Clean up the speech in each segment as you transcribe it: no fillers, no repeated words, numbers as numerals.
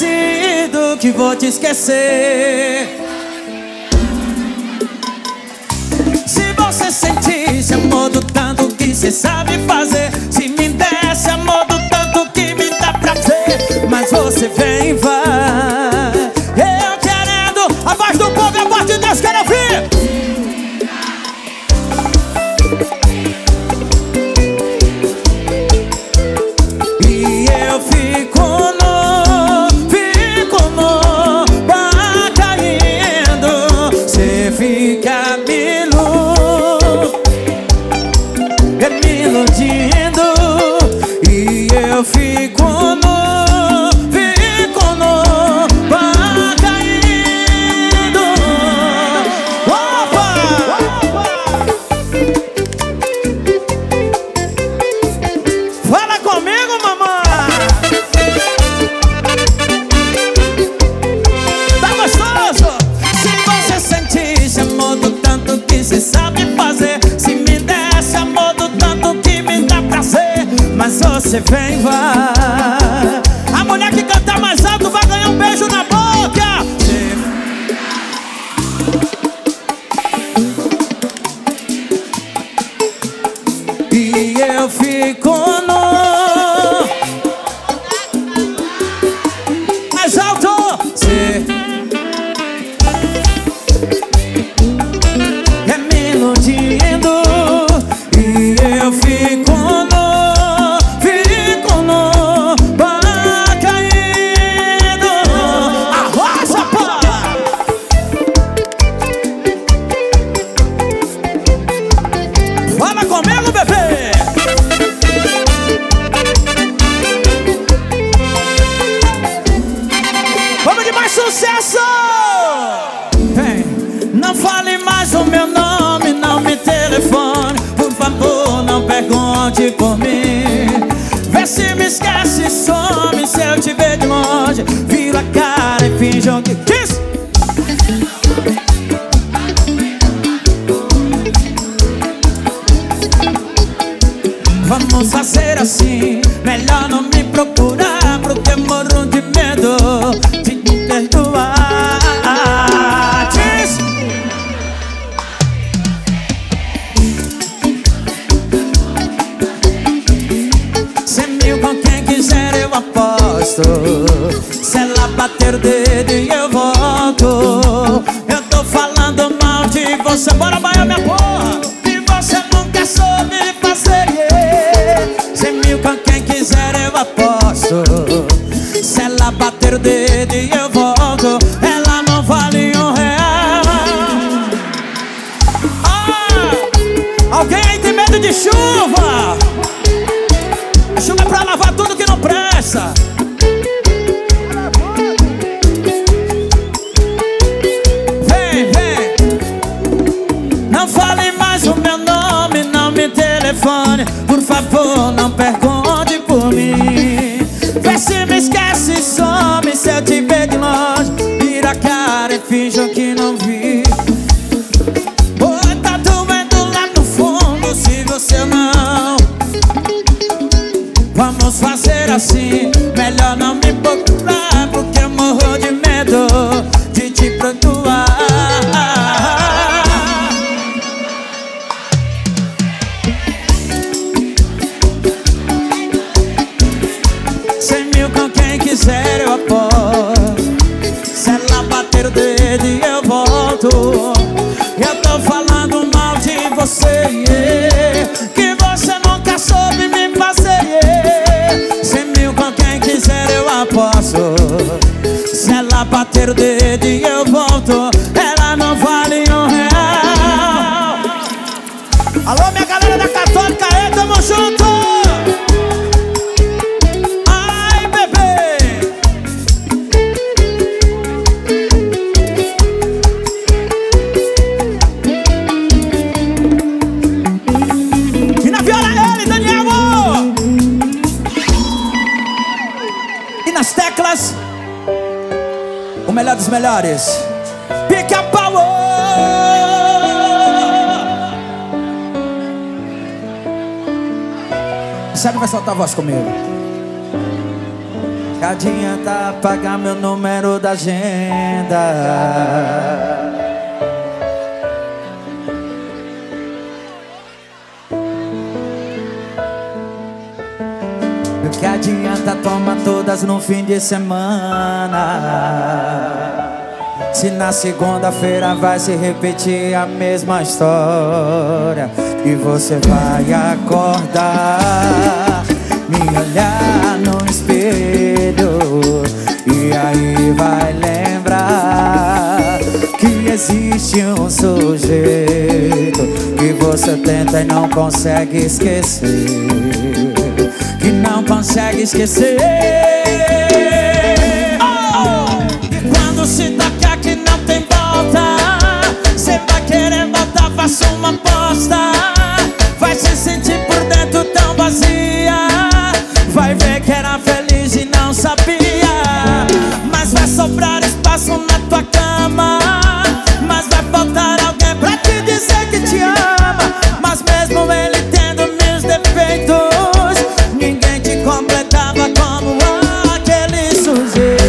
esquecido que vou te esquecer. Se você sentisse amor do tanto que cê sabe fazer, se me desse amor do tanto que me dá prazer. Mas você vem e vai, eu querendo a voz do povo e a voz de Deus, quero ouvir. E eu fico no bar caindo, cê fica me iludindo. E eu fico no bar caindo. Opa! Fala comigo, mamãe. Tá gostoso? Se você sentisse amor do tanto que cê sabe fazer, se me desse amor do tanto que me dá prazer. Mas você vem e vai, a mulher que canta mais alto vai ganhar um beijo na boca. E eu fico no mais alto. Cê é me iludindo. E eu fico no bar caindo. Arrocha, pô! Fala comigo, bebê! Vamos de mais sucesso! Vem. Não fale mais o meu nome, não me telefone. Por favor, não pergunte por mim. Vê se me esquece, some se eu te ver de longe. Vira a cara e finge que quis. Vamos fazer assim, melhor não me procurar, porque morro de medo de te perdoar. Diz. 100 mil com quem quiser eu aposto. Se ela bater o dedo e eu volto. Eu tô falando mal de você, bora baiar minha porra. E você nunca soube fazer, yeah. 100 mil com quem quiser eu aposto. Se ela bater o dedo e eu volto, ela não vale R$1. Alguém aí tem medo de chuva? Chuva é pra lavar tudo que não presta. Vem, vem. Não fale mais o meu nome, não me telefone. Por favor, não pergunte por mim. Vê se me esquece, some se eu te ver de longe. Vira a cara e finge que não vi. Oi, tá doendo lá no fundo se você não. Vamos fazer assim, melhor não me procurar, porque eu morro de medo de te perdoar. 100 mil com quem quiser eu aposto. Se ela bater o dedo e eu volto. Eu tô falando mal de você, yeah. Que você nunca soube me fazer, yeah. 100 mil com quem quiser eu aposto. Se ela bater o dedo e eu volto, ela não vale R$1. Alô, minha galera da Católica, aí, tamo junto! Ai, bebê! E na viola ele, Daniel! E nas teclas, o melhor dos melhores. Pica Power! Sério, vai soltar a voz comigo. Que adianta apagar meu número da agenda? Que adianta tomar todas no fim de semana, se na segunda-feira vai se repetir a mesma história? E você vai acordar, me olhar no espelho, e aí vai lembrar que existe um sujeito que você tenta e não consegue esquecer, que não consegue esquecer. E quando se tocar que não tem volta, cê vai querer voltar, faça uma aposta. Vai se sentir por dentro tão vazia, vai ver que era feliz e não sabia. Mas vai sobrar espaço na tua cama, mas vai faltar alguém pra te dizer que te ama. Mas mesmo ele tendo meus defeitos, ninguém te completava como aquele sujeito.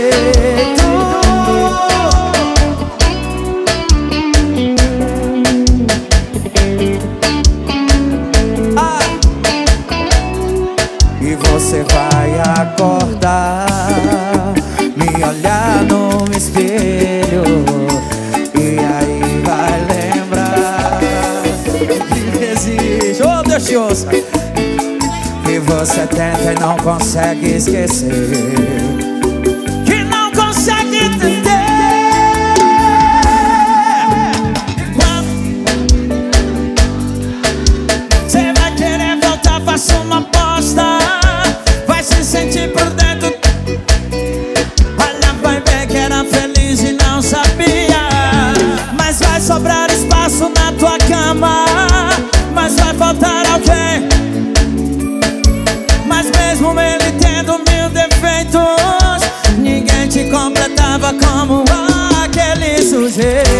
E você vai acordar, me olhar no espelho, e aí vai lembrar que existe, oh Deus te ouça, que você tenta e não consegue esquecer, que não consegue entender. E quando você vai querer voltar, faça uma aposta. Vai se sentir por dentro, olha, vai ver que era feliz e não sabia. Mas vai sobrar espaço na tua cama, mas vai faltar alguém. Mas mesmo ele tendo mil defeitos, ninguém te completava como aquele sujeito.